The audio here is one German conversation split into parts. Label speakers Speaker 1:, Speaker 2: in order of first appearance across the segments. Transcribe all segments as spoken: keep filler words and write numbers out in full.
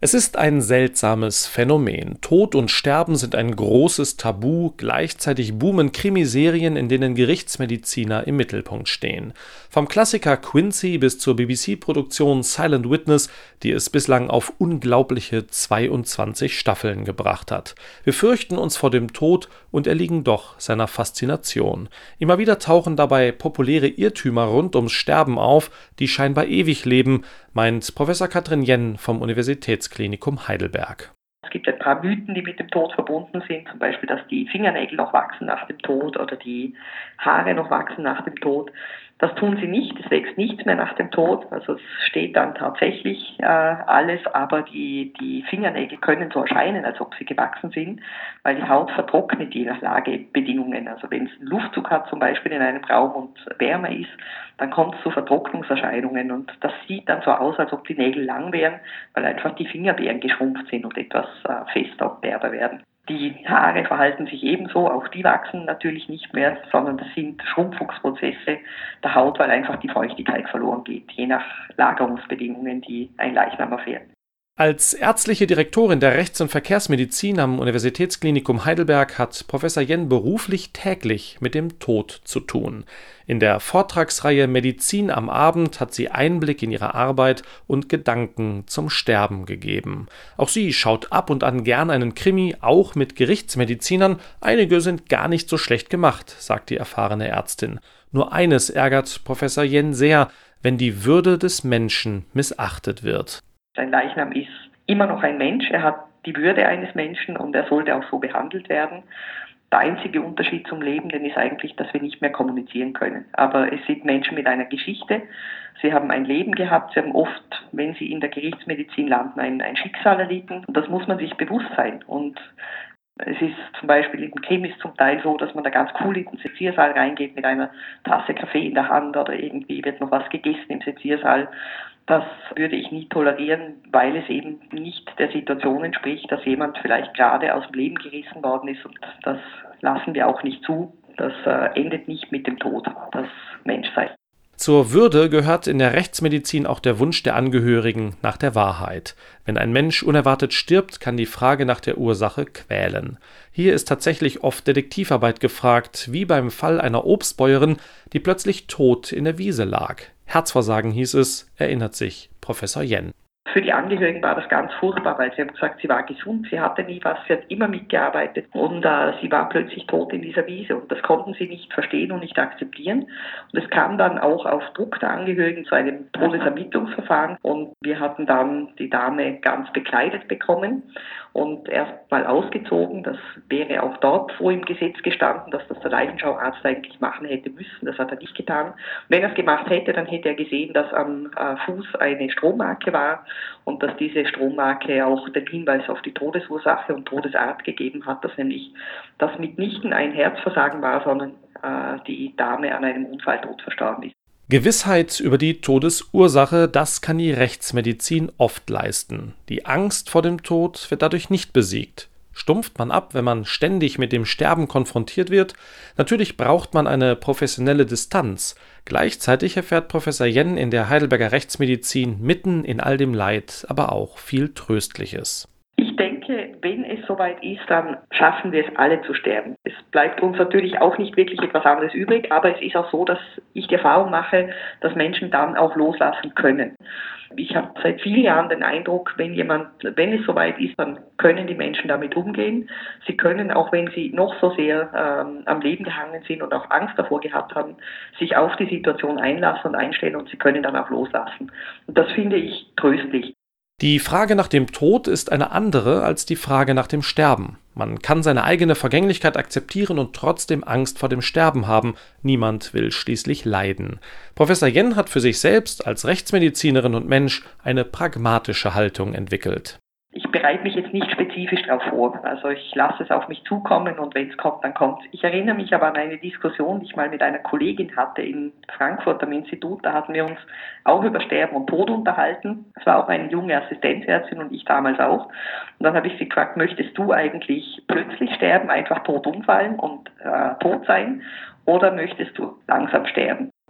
Speaker 1: Es ist ein seltsames Phänomen. Tod und Sterben sind ein großes Tabu, gleichzeitig boomen Krimiserien, in denen Gerichtsmediziner im Mittelpunkt stehen. Vom Klassiker Quincy bis zur B B C-Produktion Silent Witness, die es bislang auf unglaubliche zweiundzwanzig Staffeln gebracht hat. Wir fürchten uns vor dem Tod und erliegen doch seiner Faszination. Immer wieder tauchen dabei populäre Irrtümer rund ums Sterben auf, die scheinbar ewig leben, meint Professor Katrin Jenn vom Universitätsklinikum Heidelberg.
Speaker 2: Es gibt ein paar Mythen, die mit dem Tod verbunden sind, zum Beispiel, dass die Fingernägel noch wachsen nach dem Tod oder die Haare noch wachsen nach dem Tod. Das tun sie nicht, es wächst nichts mehr nach dem Tod, also es steht dann tatsächlich äh, alles, aber die, die Fingernägel können so erscheinen, als ob sie gewachsen sind, weil die Haut vertrocknet je nach Lagebedingungen. Also wenn es einen Luftzug hat zum Beispiel in einem Raum und wärmer ist, dann kommt es zu Vertrocknungserscheinungen und das sieht dann so aus, als ob die Nägel lang wären, weil einfach die Fingerbeeren geschrumpft sind und etwas äh, fester und derber werden. Die Haare verhalten sich ebenso, auch die wachsen natürlich nicht mehr, sondern das sind Schrumpfungsprozesse der Haut, weil einfach die Feuchtigkeit verloren geht, je nach Lagerungsbedingungen, die ein Leichnam erfährt.
Speaker 1: Als ärztliche Direktorin der Rechts- und Verkehrsmedizin am Universitätsklinikum Heidelberg hat Professor Jenn beruflich täglich mit dem Tod zu tun. In der Vortragsreihe Medizin am Abend hat sie Einblick in ihre Arbeit und Gedanken zum Sterben gegeben. Auch sie schaut ab und an gern einen Krimi, auch mit Gerichtsmedizinern. Einige sind gar nicht so schlecht gemacht, sagt die erfahrene Ärztin. Nur eines ärgert Professor Jenn sehr, wenn die Würde des Menschen missachtet wird.
Speaker 2: Sein Leichnam ist immer noch ein Mensch, er hat die Würde eines Menschen und er sollte auch so behandelt werden. Der einzige Unterschied zum Lebenden ist eigentlich, dass wir nicht mehr kommunizieren können. Aber es sind Menschen mit einer Geschichte, sie haben ein Leben gehabt, sie haben oft, wenn sie in der Gerichtsmedizin landen, ein, ein Schicksal erlitten. Und das muss man sich bewusst sein. Und es ist zum Beispiel im Krimis zum Teil so, dass man da ganz cool in den Seziersaal reingeht mit einer Tasse Kaffee in der Hand oder irgendwie wird noch was gegessen im Seziersaal. Das würde ich nie tolerieren, weil es eben nicht der Situation entspricht, dass jemand vielleicht gerade aus dem Leben gerissen worden ist und das lassen wir auch nicht zu. Das äh, endet nicht mit dem Tod, das Menschsein.
Speaker 1: Zur Würde gehört in der Rechtsmedizin auch der Wunsch der Angehörigen nach der Wahrheit. Wenn ein Mensch unerwartet stirbt, kann die Frage nach der Ursache quälen. Hier ist tatsächlich oft Detektivarbeit gefragt, wie beim Fall einer Obstbäuerin, die plötzlich tot in der Wiese lag. Herzversagen hieß es, erinnert sich Professor Jenn.
Speaker 2: Für die Angehörigen war das ganz furchtbar, weil sie haben gesagt, sie war gesund, sie hatte nie was, sie hat immer mitgearbeitet und äh, sie war plötzlich tot in dieser Wiese und das konnten sie nicht verstehen und nicht akzeptieren. Und es kam dann auch auf Druck der Angehörigen zu einem Todesermittlungsverfahren und wir hatten dann die Dame ganz bekleidet bekommen und erst mal ausgezogen. Das wäre auch dort so im Gesetz gestanden, dass das der Leichenschauarzt eigentlich machen hätte müssen. Das hat er nicht getan. Wenn er es gemacht hätte, dann hätte er gesehen, dass am äh, Fuß eine Strommarke war und dass diese Strommarke auch den Hinweis auf die Todesursache und Todesart gegeben hat, dass nämlich das mitnichten ein Herzversagen war, sondern äh, die Dame an einem Unfalltod verstorben ist.
Speaker 1: Gewissheit über die Todesursache, das kann die Rechtsmedizin oft leisten. Die Angst vor dem Tod wird dadurch nicht besiegt. Stumpft man ab, wenn man ständig mit dem Sterben konfrontiert wird? Natürlich braucht man eine professionelle Distanz. Gleichzeitig erfährt Professor Jenn in der Heidelberger Rechtsmedizin mitten in all dem Leid aber auch viel Tröstliches.
Speaker 2: Ich denke, wenn es soweit ist, dann schaffen wir es alle zu sterben. Es bleibt uns natürlich auch nicht wirklich etwas anderes übrig, aber es ist auch so, dass ich die Erfahrung mache, dass Menschen dann auch loslassen können. Ich habe seit vielen Jahren den Eindruck, wenn jemand, wenn es soweit ist, dann können die Menschen damit umgehen. Sie können, auch wenn sie noch so sehr ähm, am Leben gehangen sind und auch Angst davor gehabt haben, sich auf die Situation einlassen und einstellen und sie können dann auch loslassen. Und das finde ich tröstlich.
Speaker 1: Die Frage nach dem Tod ist eine andere als die Frage nach dem Sterben. Man kann seine eigene Vergänglichkeit akzeptieren und trotzdem Angst vor dem Sterben haben. Niemand will schließlich leiden. Professor Jenn hat für sich selbst als Rechtsmedizinerin und Mensch eine pragmatische Haltung entwickelt.
Speaker 2: Ich bereite mich jetzt nicht spezifisch darauf vor. Also ich lasse es auf mich zukommen und wenn es kommt, dann kommt es. Ich erinnere mich aber an eine Diskussion, die ich mal mit einer Kollegin hatte in Frankfurt am Institut. Da hatten wir uns auch über Sterben und Tod unterhalten. Es war auch eine junge Assistenzärztin und ich damals auch. Und dann habe ich sie gefragt, möchtest du eigentlich plötzlich sterben, einfach tot umfallen und äh, tot sein? Oder möchtest du langsam sterben?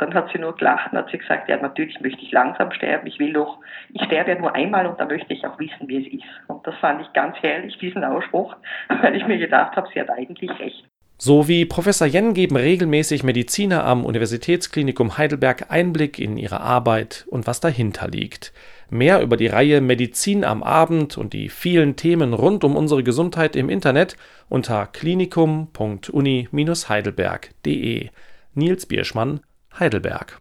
Speaker 2: Dann hat sie nur gelacht und hat sie gesagt, ja, natürlich möchte ich langsam sterben, ich will doch, ich sterbe ja nur einmal und da möchte ich auch wissen, wie es ist. Und das fand ich ganz herrlich, diesen Ausspruch, weil ich mir gedacht habe, sie hat eigentlich recht.
Speaker 1: So wie Professor Jen geben regelmäßig Mediziner am Universitätsklinikum Heidelberg Einblick in ihre Arbeit und was dahinter liegt. Mehr über die Reihe Medizin am Abend und die vielen Themen rund um unsere Gesundheit im Internet unter klinikum punkt uni Bindestrich heidelberg punkt de. Nils Bierschmann, Heidelberg.